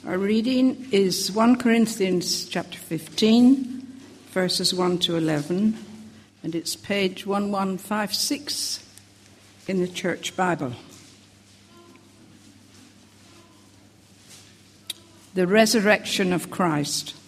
Our reading is 1 Corinthians chapter 15, verses 1 to 11, and it's page 1156 in the Church Bible. The resurrection of Christ.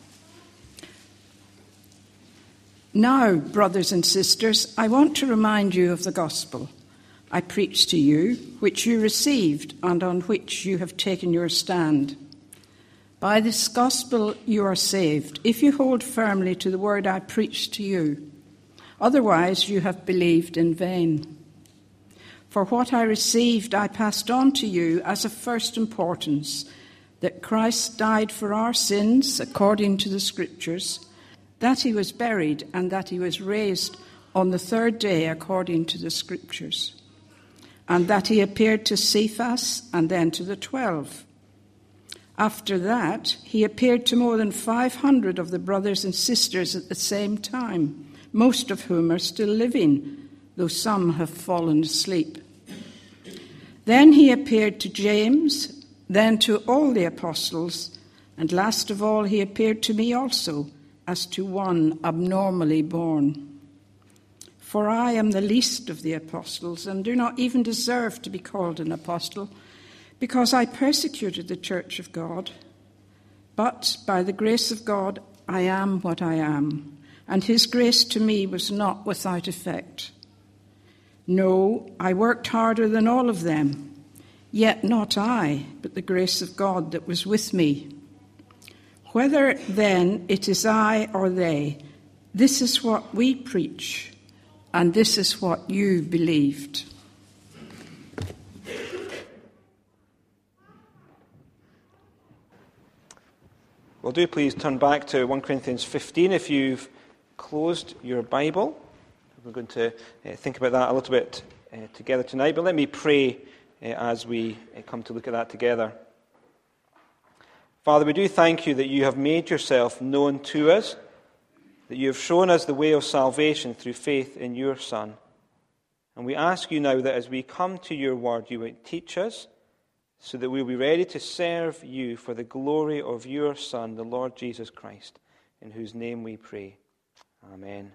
Now, brothers and sisters, I want to remind you of the gospel I preached to you, which you received and on which you have taken your stand. By this gospel you are saved, if you hold firmly to the word I preached to you. Otherwise you have believed in vain. For what I received I passed on to you as of first importance, that Christ died for our sins according to the Scriptures, that he was buried, and that he was raised on the third day according to the Scriptures, and that he appeared to Cephas and then to the 12. After that, he appeared to more than 500 of the brothers and sisters at the same time, most of whom are still living, though some have fallen asleep. Then he appeared to James, then to all the apostles, and last of all he appeared to me also, as to one abnormally born. For I am the least of the apostles, and do not even deserve to be called an apostle, because I persecuted the church of God. But by the grace of God I am what I am, and his grace to me was not without effect. No, I worked harder than all of them, yet not I, but the grace of God that was with me. Whether then it is I or they, this is what we preach, and this is what you believed. Well, do please turn back to 1 Corinthians 15 if you've closed your Bible. We're going to think about that a little bit together tonight, but let me pray as we come to look at that together. Father, we do thank you that you have made yourself known to us, that you have shown us the way of salvation through faith in your Son. And we ask you now that as we come to your word, you would teach us, so that we'll be ready to serve you for the glory of your Son, the Lord Jesus Christ, in whose name we pray. Amen.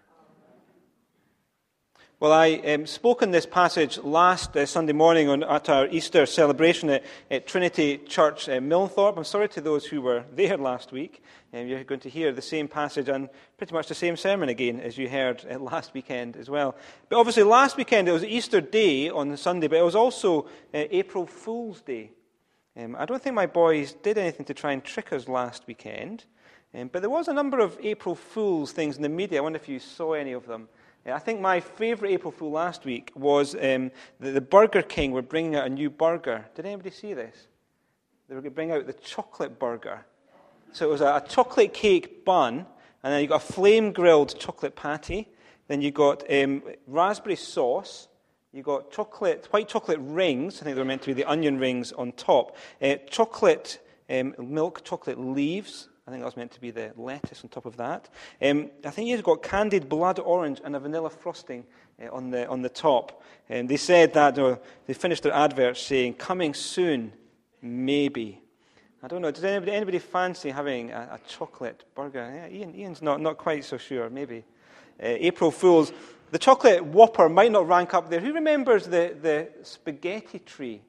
Well, I spoke in this passage last Sunday morning at our Easter celebration at Trinity Church Milnthorpe. I'm sorry to those who were there last week. You're going to hear the same passage and pretty much the same sermon again as you heard last weekend as well. But obviously last weekend it was Easter Day on the Sunday, but it was also April Fool's Day. I don't think my boys did anything to try and trick us last weekend, but there was a number of April Fool's things in the media. I wonder if you saw any of them. I think my favourite April Fool last week was the Burger King were bringing out a new burger. Did anybody see this? They were going to bring out the chocolate burger. So it was a chocolate cake bun, and then you got a flame-grilled chocolate patty. Then you got raspberry sauce. You got white chocolate rings. I think they were meant to be the onion rings on top. Chocolate milk, chocolate leaves. I think that was meant to be the lettuce on top of that. I think you've got candied blood orange and a vanilla frosting on the top. And they said that, they finished their advert saying, "Coming soon, maybe." I don't know, does anybody fancy having a chocolate burger? Yeah, Ian's not quite so sure, maybe. April Fools. The chocolate Whopper might not rank up there. Who remembers the spaghetti tree?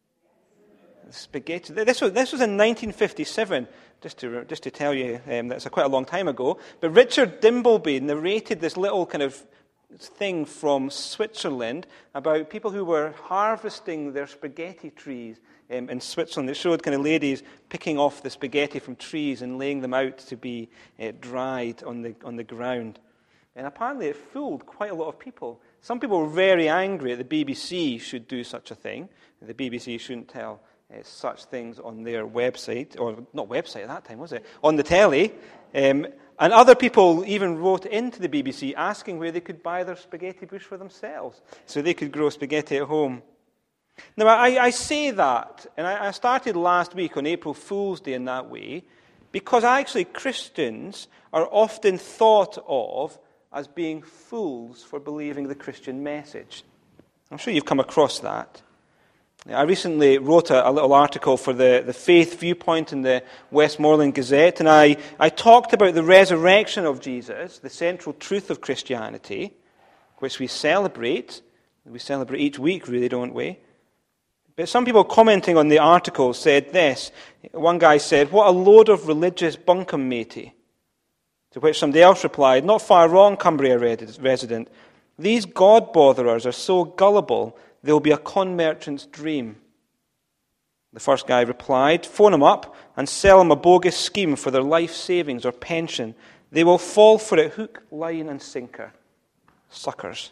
Spaghetti. This was in 1957. Just to tell you, that's quite a long time ago. But Richard Dimbleby narrated this little kind of thing from Switzerland about people who were harvesting their spaghetti trees in Switzerland. It showed kind of ladies picking off the spaghetti from trees and laying them out to be dried on the ground. And apparently it fooled quite a lot of people. Some people were very angry that the BBC should do such a thing. The BBC shouldn't tell such things on their website, or not website at that time, was it? On the telly. And other people even wrote into the BBC asking where they could buy their spaghetti bush for themselves, so they could grow spaghetti at home. Now, I say that, and I started last week on April Fool's Day in that way, because actually Christians are often thought of as being fools for believing the Christian message. I'm sure you've come across that. I recently wrote a little article for the Faith Viewpoint in the Westmoreland Gazette, and I talked about the resurrection of Jesus, the central truth of Christianity, which we celebrate. We celebrate each week, really, don't we? But some people commenting on the article said this. One guy said, "What a load of religious bunkum, matey." To which somebody else replied, "Not far wrong, Cumbria resident. These God-botherers are so gullible, they'll be a con merchant's dream." The first guy replied, "Phone them up and sell them a bogus scheme for their life savings or pension. They will fall for it hook, line, and sinker. Suckers."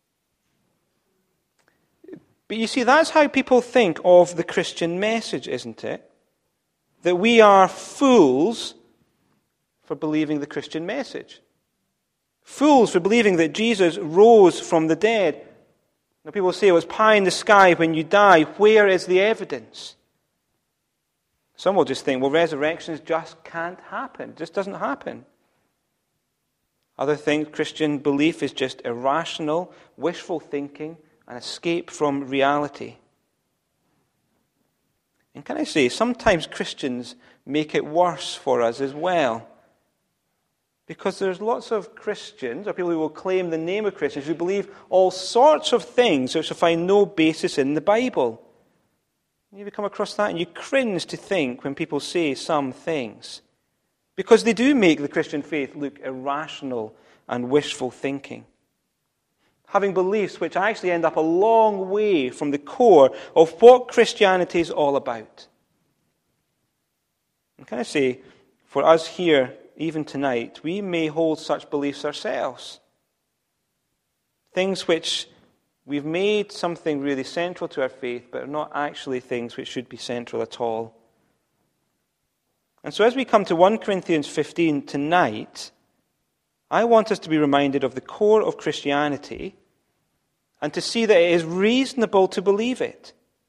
But you see, that's how people think of the Christian message, isn't it? That we are fools for believing the Christian message. Fools for believing that Jesus rose from the dead. Now, people say it was pie in the sky when you die. Where is the evidence? Some will just think, well, resurrections just can't happen. It just doesn't happen. Others think Christian belief is just irrational, wishful thinking, an escape from reality. And can I say, sometimes Christians make it worse for us as well. Because there's lots of Christians, or people who will claim the name of Christians, who believe all sorts of things which will find no basis in the Bible. You come across that and you cringe to think when people say some things. Because they do make the Christian faith look irrational and wishful thinking. Having beliefs which actually end up a long way from the core of what Christianity is all about. And can I say, for us here, even tonight, we may hold such beliefs ourselves. Things which we've made something really central to our faith, but are not actually things which should be central at all. And so as we come to 1 Corinthians 15 tonight, I want us to be reminded of the core of Christianity and to see that it is reasonable to believe it.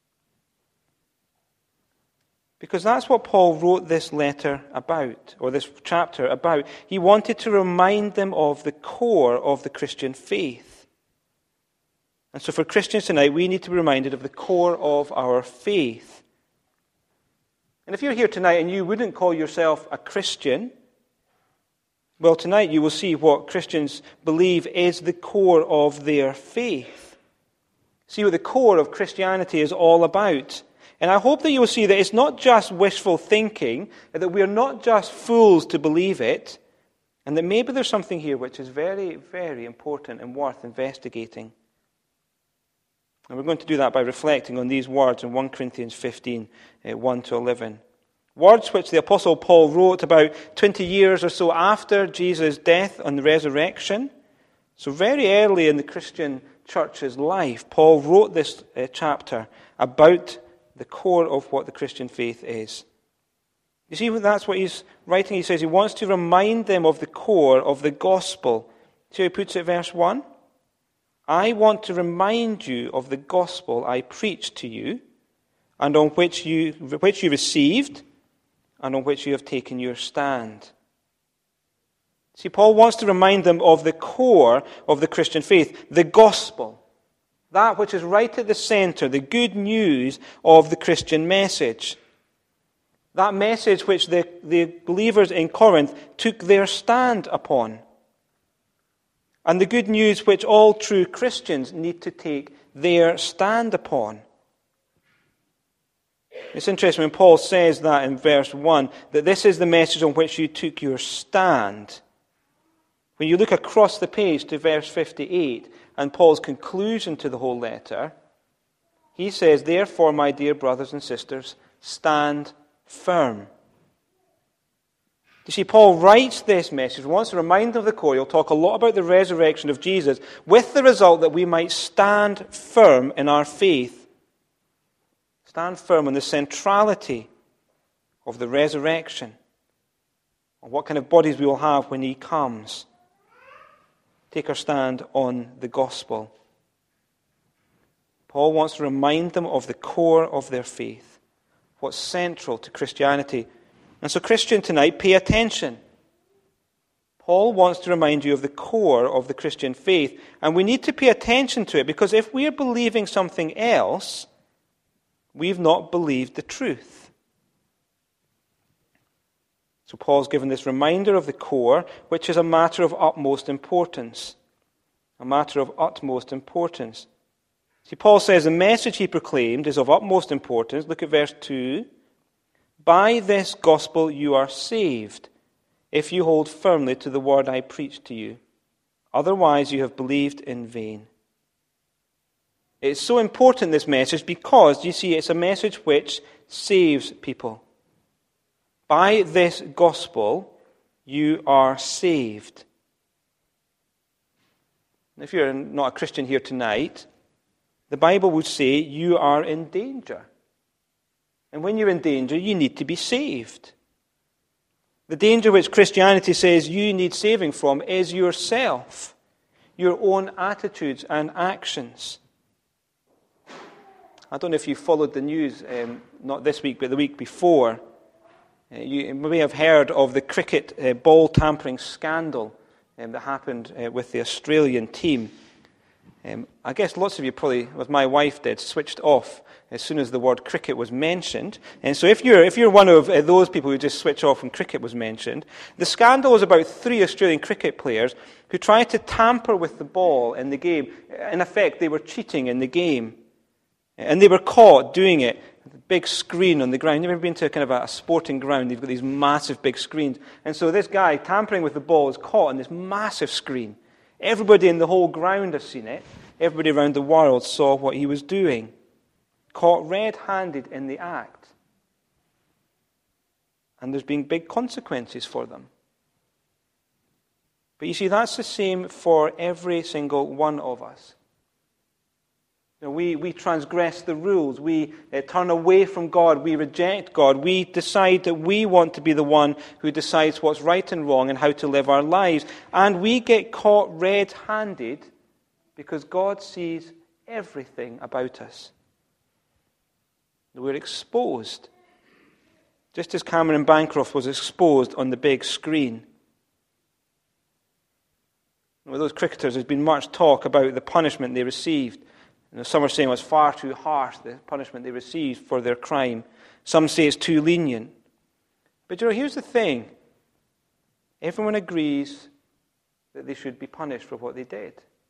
Because that's what Paul wrote this letter about, or this chapter about. He wanted to remind them of the core of the Christian faith. And so for Christians tonight, we need to be reminded of the core of our faith. And if you're here tonight and you wouldn't call yourself a Christian, well, tonight you will see what Christians believe is the core of their faith. See what the core of Christianity is all about. And I hope that you will see that it's not just wishful thinking, that we are not just fools to believe it, and that maybe there's something here which is very, very important and worth investigating. And we're going to do that by reflecting on these words in 1 Corinthians 15, 1 to 11. Words which the Apostle Paul wrote about 20 years or so after Jesus' death and resurrection. So very early in the Christian church's life, Paul wrote this chapter about the core of what the Christian faith is. You see, that's what he's writing. He says he wants to remind them of the core of the gospel. See how he puts it, verse 1? I want to remind you of the gospel I preached to you, and on which you received, and on which you have taken your stand. See, Paul wants to remind them of the core of the Christian faith, the gospel. That which is right at the center, the good news of the Christian message. That message which the believers in Corinth took their stand upon. And the good news which all true Christians need to take their stand upon. It's interesting when Paul says that in verse 1, that this is the message on which you took your stand. When you look across the page to verse 58 and Paul's conclusion to the whole letter, he says, therefore, my dear brothers and sisters, stand firm. You see, Paul writes this message, wants to remind them of the core. He'll talk a lot about the resurrection of Jesus, with the result that we might stand firm in our faith. Stand firm on the centrality of the resurrection, on what kind of bodies we will have when he comes. Take our stand on the gospel. Paul wants to remind them of the core of their faith, what's central to Christianity. And so, Christian, tonight, pay attention. Paul wants to remind you of the core of the Christian faith, and we need to pay attention to it, because if we are believing something else, we've not believed the truth. So Paul's given this reminder of the core, which is a matter of utmost importance. A matter of utmost importance. See, Paul says the message he proclaimed is of utmost importance. Look at verse 2. By this gospel you are saved, if you hold firmly to the word I preached to you. Otherwise you have believed in vain. It's so important, this message, because, you see, it's a message which saves people. By this gospel, you are saved. If you're not a Christian here tonight, the Bible would say you are in danger. And when you're in danger, you need to be saved. The danger which Christianity says you need saving from is yourself, your own attitudes and actions. I don't know if you followed the news, not this week, but the week before. You may have heard of the cricket ball tampering scandal that happened with the Australian team. I guess lots of you probably, as my wife did, switched off as soon as the word cricket was mentioned. And so if you're one of those people who just switch off when cricket was mentioned, the scandal was about 3 Australian cricket players who tried to tamper with the ball in the game. In effect, they were cheating in the game. And they were caught doing it. The big screen on the ground. You've ever been to a kind of a sporting ground? They've got these massive big screens. And so this guy tampering with the ball is caught on this massive screen. Everybody in the whole ground has seen it. Everybody around the world saw what he was doing. Caught red-handed in the act. And there's been big consequences for them. But you see, that's the same for every single one of us. We transgress the rules. We turn away from God. We reject God. We decide that we want to be the one who decides what's right and wrong and how to live our lives. And we get caught red-handed because God sees everything about us. We're exposed. Just as Cameron Bancroft was exposed on the big screen. With those cricketers, there's been much talk about the punishment they received. Some are saying it was far too harsh, the punishment they received for their crime. Some say it's too lenient. But here's the thing. Everyone agrees that they should be punished for what they did.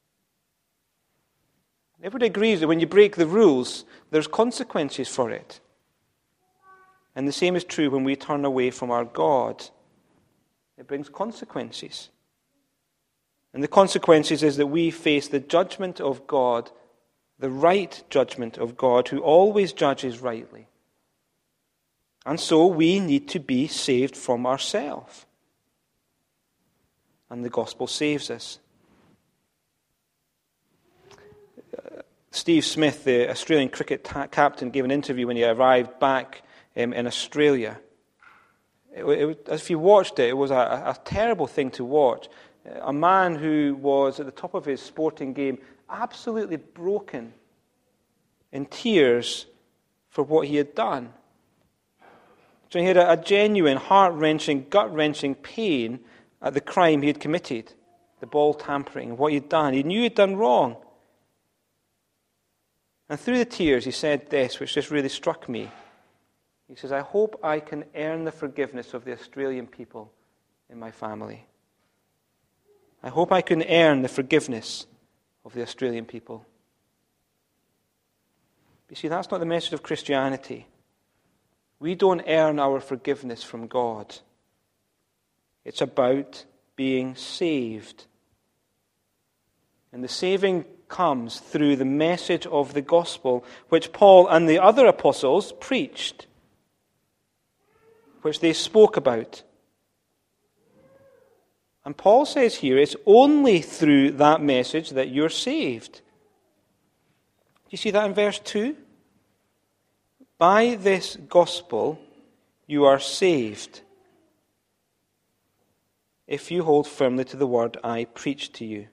Everybody agrees that when you break the rules, there's consequences for it. And the same is true when we turn away from our God. It brings consequences. And the consequences is that we face the judgment of God, the right judgment of God, who always judges rightly. And so we need to be saved from ourselves. And the gospel saves us. Steve Smith, the Australian cricket captain, gave an interview when he arrived back in Australia. If you watched it, it was a terrible thing to watch. A man who was at the top of his sporting game, absolutely broken, in tears for what he had done. So he had a genuine, heart-wrenching, gut-wrenching pain at the crime he had committed, the ball tampering, what he had done. He knew he had done wrong. And through the tears he said this, which just really struck me. He says, I hope I can earn the forgiveness of the Australian people in my family. I hope I can earn the forgiveness of the Australian people. You see, that's not the message of Christianity. We don't earn our forgiveness from God. It's about being saved. And the saving comes through the message of the gospel, which Paul and the other apostles preached, which they spoke about. And Paul says here, it's only through that message that you're saved. Do you see that in verse 2? By this gospel you are saved, if you hold firmly to the word I preach to you.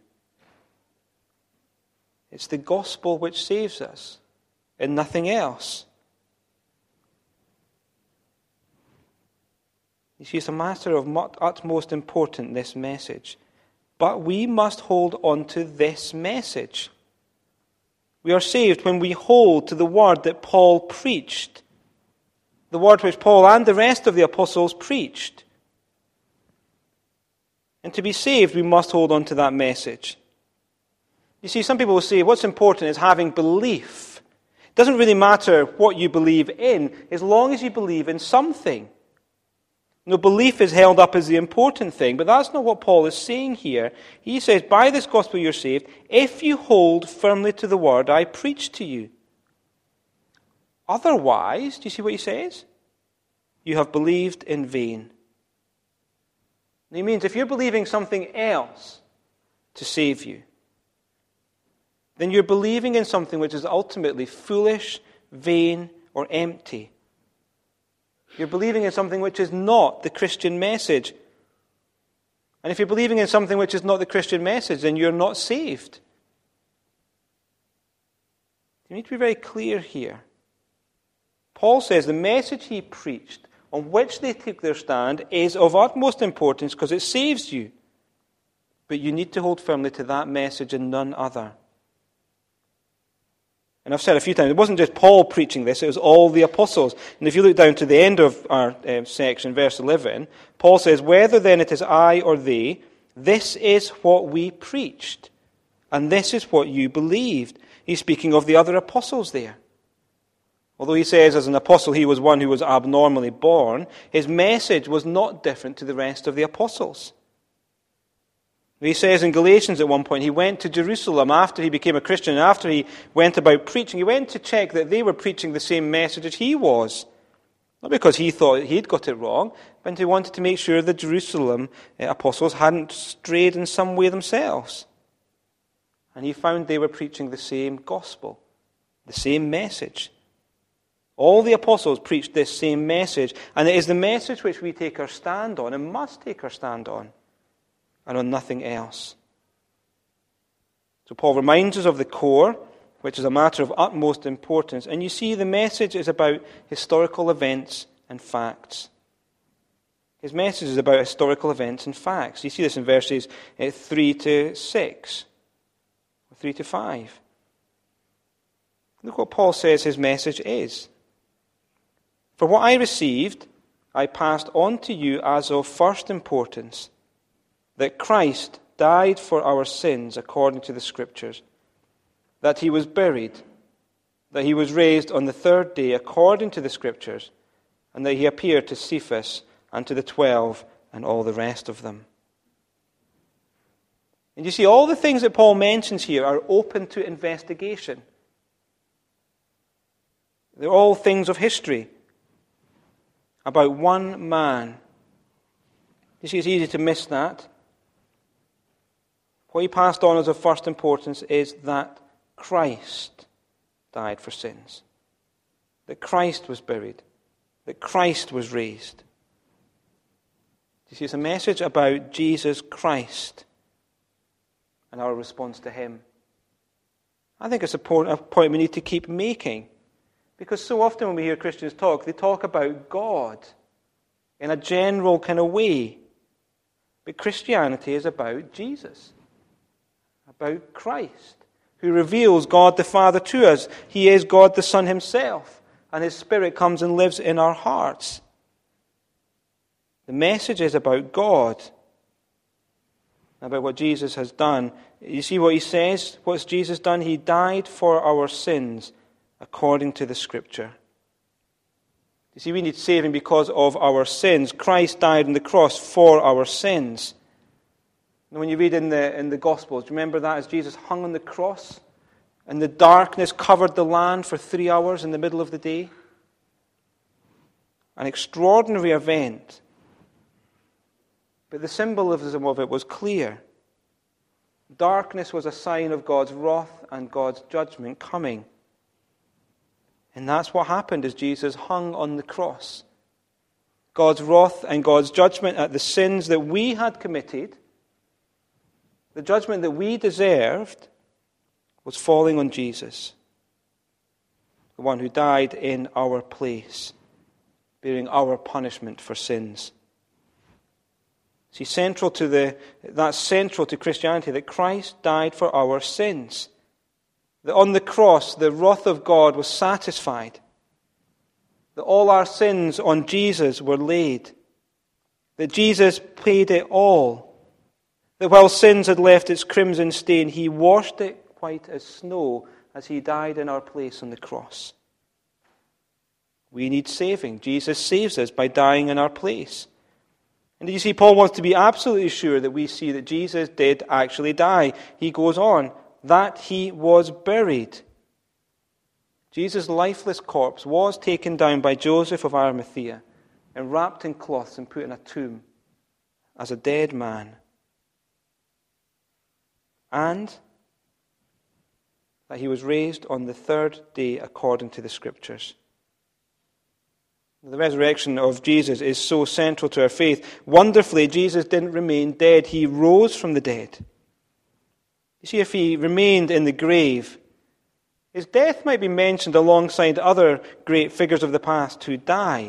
It's the gospel which saves us, and nothing else. You see, it's a matter of utmost importance, this message. But we must hold on to this message. We are saved when we hold to the word that Paul preached, the word which Paul and the rest of the apostles preached. And to be saved, we must hold on to that message. You see, some people will say what's important is having belief. It doesn't really matter what you believe in, as long as you believe in something. No, belief is held up as the important thing, but that's not what Paul is saying here. He says, by this gospel you're saved, if you hold firmly to the word I preach to you. Otherwise, do you see what he says? You have believed in vain. And he means if you're believing something else to save you, then you're believing in something which is ultimately foolish, vain, or empty. You're believing in something which is not the Christian message. And if you're believing in something which is not the Christian message, then you're not saved. You need to be very clear here. Paul says the message he preached, on which they took their stand, is of utmost importance because it saves you. But you need to hold firmly to that message and none other. And I've said a few times, it wasn't just Paul preaching this, it was all the apostles. And if you look down to the end of our section, verse 11, Paul says, whether then it is I or they, this is what we preached, and this is what you believed. He's speaking of the other apostles there. Although he says as an apostle he was one who was abnormally born, his message was not different to the rest of the apostles. He says in Galatians at one point, he went to Jerusalem after he became a Christian, and after he went about preaching, he went to check that they were preaching the same message as he was. Not because he thought he'd got it wrong, but he wanted to make sure the Jerusalem apostles hadn't strayed in some way themselves. And he found they were preaching the same gospel, the same message. All the apostles preached this same message, and it is the message which we take our stand on, and must take our stand on, and on nothing else. So Paul reminds us of the core, which is a matter of utmost importance. And you see, the message is about historical events and facts. His message is about historical events and facts. You see this in verses 3 to 6, or 3 to 5. Look what Paul says his message is. For what I received, I passed on to you as of first importance, that Christ died for our sins according to the Scriptures, that he was buried, that he was raised on the third day according to the Scriptures, and that he appeared to Cephas and to the 12 and all the rest of them. And you see, all the things that Paul mentions here are open to investigation. They're all things of history about one man. You see, it's easy to miss that. What he passed on as of first importance is that Christ died for sins, that Christ was buried, that Christ was raised. You see, it's a message about Jesus Christ and our response to him. I think it's a point we need to keep making, because so often when we hear Christians talk, they talk about God in a general kind of way. But Christianity is about Jesus, about Christ, who reveals God the Father to us. He is God the Son himself, and his Spirit comes and lives in our hearts. The message is about God, about what Jesus has done. You see what he says? What's Jesus done? He died for our sins according to the Scripture. You see, we need saving because of our sins. Christ died on the cross for our sins. And when you read in the Gospels, do you remember that as Jesus hung on the cross and the darkness covered the land for 3 hours in the middle of the day? An extraordinary event. But the symbolism of it was clear. Darkness was a sign of God's wrath and God's judgment coming. And that's what happened as Jesus hung on the cross. God's wrath and God's judgment at the sins that we had committed, the judgment that we deserved, was falling on Jesus, the one who died in our place, bearing our punishment for sins. See, that's central to Christianity, that Christ died for our sins. that on the cross the wrath of God was satisfied, that all our sins on Jesus were laid, that Jesus paid it all, that while sins had left its crimson stain, he washed it white as snow as he died in our place on the cross. We need saving. Jesus saves us by dying in our place. And you see, Paul wants to be absolutely sure that we see that Jesus did actually die. He goes on, that he was buried. Jesus' lifeless corpse was taken down by Joseph of Arimathea and wrapped in cloths and put in a tomb as a dead man. And that he was raised on the third day according to the Scriptures. The resurrection of Jesus is so central to our faith. Wonderfully, Jesus didn't remain dead. He rose from the dead. You see, if he remained in the grave, his death might be mentioned alongside other great figures of the past who died.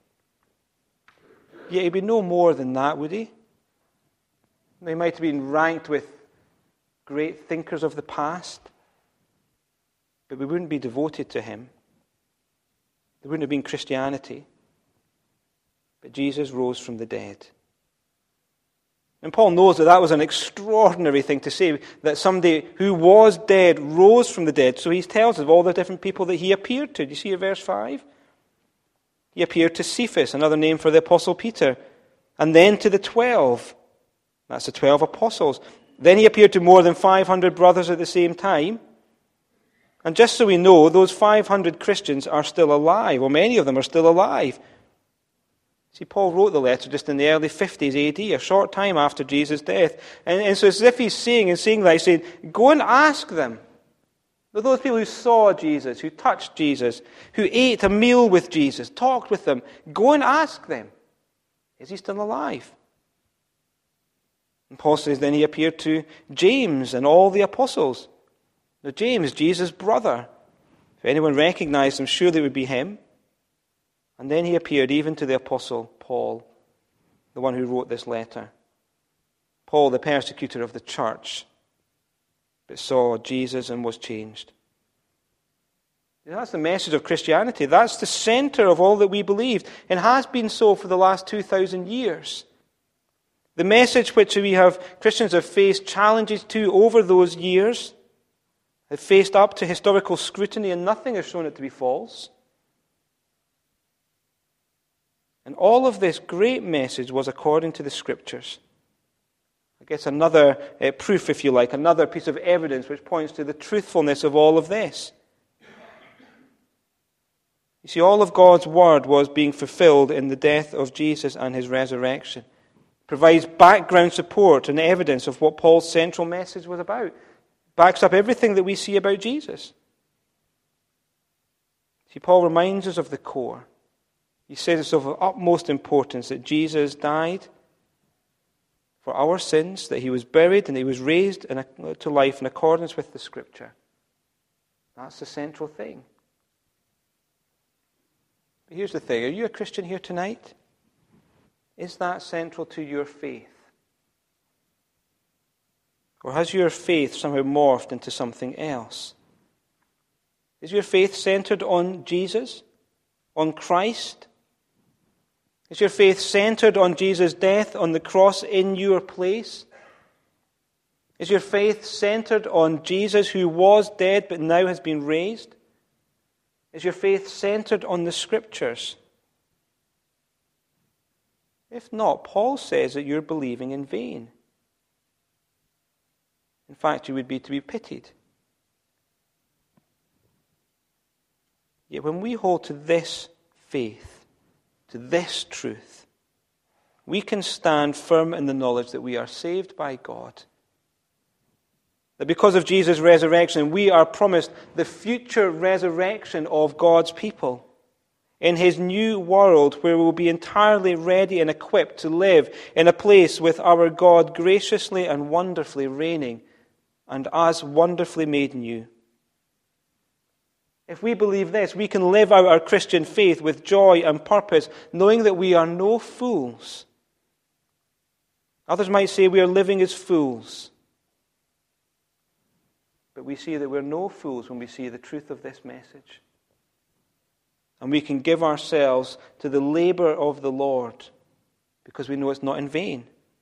Yet he'd be no more than that, would he? He might have been ranked with great thinkers of the past, but we wouldn't be devoted to him. There wouldn't have been Christianity. But Jesus rose from the dead. And Paul knows that that was an extraordinary thing to say, that somebody who was dead rose from the dead. So he tells us of all the different people that he appeared to. Do you see in verse 5? He appeared to Cephas, another name for the Apostle Peter, and then to the 12. That's the 12 apostles. Then he appeared to more than 500 brothers at the same time. And just so we know, those 500 Christians are still alive, or many of them are still alive. See, Paul wrote the letter just in the early 50s AD, a short time after Jesus' death. And so it's as if he's saying that, he's saying, go and ask them. Those people who saw Jesus, who touched Jesus, who ate a meal with Jesus, talked with them, go and ask them, is he still alive? And Paul says, then he appeared to James and all the apostles. Now, James, Jesus' brother. If anyone recognized him, surely it would be him. And then he appeared even to the apostle Paul, the one who wrote this letter. Paul, the persecutor of the church, but saw Jesus and was changed. That's the message of Christianity. That's the center of all that we believe, and has been so for the last 2,000 years. The message which Christians have faced challenges to over those years, have faced up to historical scrutiny, and nothing has shown it to be false. And all of this great message was according to the Scriptures. I guess another proof, if you like, another piece of evidence which points to the truthfulness of all of this. You see, all of God's Word was being fulfilled in the death of Jesus and his resurrection. It provides background support and evidence of what Paul's central message was about. It backs up everything that we see about Jesus. See, Paul reminds us of the core. He says it's of utmost importance that Jesus died for our sins, that he was buried and he was raised to life in accordance with the Scripture. That's the central thing. But here's the thing. Are you a Christian here tonight? Is that central to your faith? Or has your faith somehow morphed into something else? Is your faith centered on Jesus? On Christ? Is your faith centered on Jesus' death on the cross in your place? Is your faith centered on Jesus who was dead but now has been raised? Is your faith centered on the Scriptures? If not, Paul says that you're believing in vain. In fact, you would be to be pitied. Yet when we hold to this faith, to this truth, we can stand firm in the knowledge that we are saved by God. That because of Jesus' resurrection, we are promised the future resurrection of God's people in his new world where we will be entirely ready and equipped to live in a place with our God graciously and wonderfully reigning and us wonderfully made new. If we believe this, we can live out our Christian faith with joy and purpose, knowing that we are no fools. Others might say we are living as fools. But we see that we're no fools when we see the truth of this message. And we can give ourselves to the labor of the Lord because we know it's not in vain.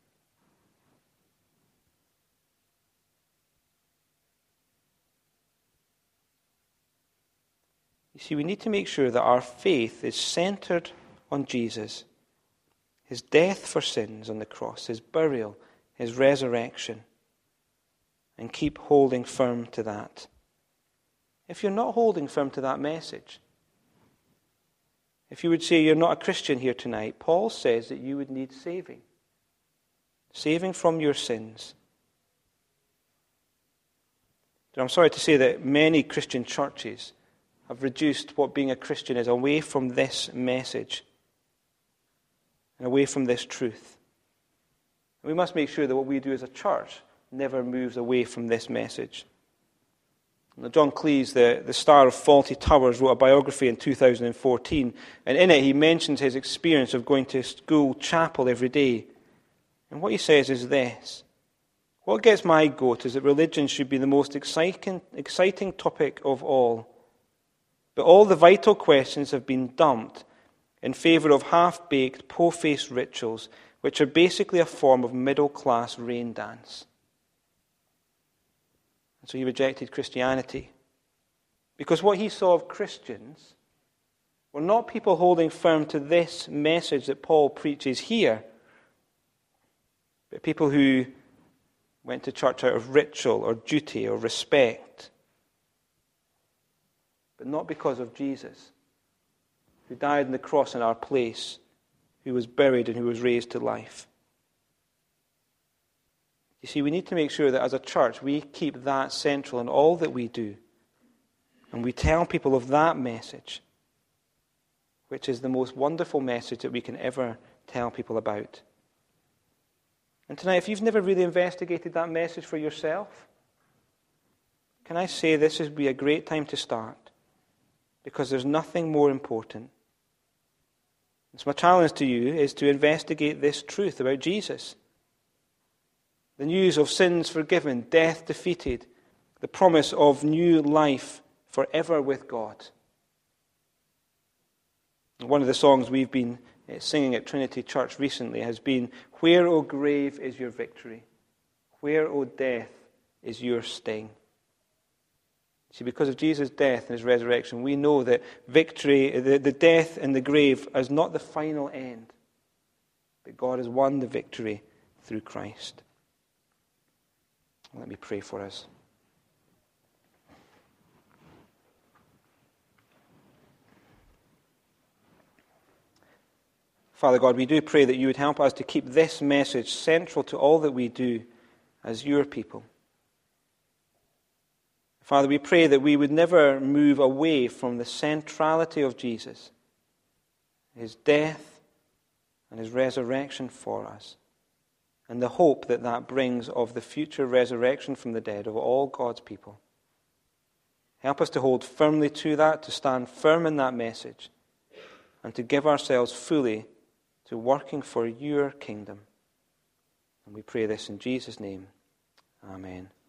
You see, we need to make sure that our faith is centered on Jesus, his death for sins on the cross, his burial, his resurrection, and keep holding firm to that. If you're not holding firm to that message, if you would say you're not a Christian here tonight, Paul says that you would need saving. Saving from your sins. I'm sorry to say that many Christian churches have reduced what being a Christian is away from this message and away from this truth. And we must make sure that what we do as a church never moves away from this message. Now, John Cleese, the star of Fawlty Towers, wrote a biography in 2014, and in it he mentions his experience of going to school chapel every day. And what he says is this: what gets my goat is that religion should be the most exciting topic of all. But all the vital questions have been dumped in favour of half-baked, po-faced rituals, which are basically a form of middle-class rain dance. And so he rejected Christianity. Because what he saw of Christians were not people holding firm to this message that Paul preaches here, but people who went to church out of ritual or duty or respect, but not because of Jesus, who died on the cross in our place, who was buried and who was raised to life. You see, we need to make sure that as a church we keep that central in all that we do. And we tell people of that message, which is the most wonderful message that we can ever tell people about. And tonight, if you've never really investigated that message for yourself, can I say this would be a great time to start? Because there's nothing more important. So my challenge to you is to investigate this truth about Jesus. The news of sins forgiven, death defeated, the promise of new life forever with God. One of the songs we've been singing at Trinity Church recently has been, "Where, O grave, is your victory? Where, O death, is your sting?" See, because of Jesus' death and his resurrection, we know that victory, the death and the grave is not the final end, but God has won the victory through Christ. Let me pray for us. Father God, we do pray that you would help us to keep this message central to all that we do as your people. Father, we pray that we would never move away from the centrality of Jesus, his death and his resurrection for us, and the hope that that brings of the future resurrection from the dead of all God's people. Help us to hold firmly to that, to stand firm in that message, and to give ourselves fully to working for your kingdom. And we pray this in Jesus' name. Amen.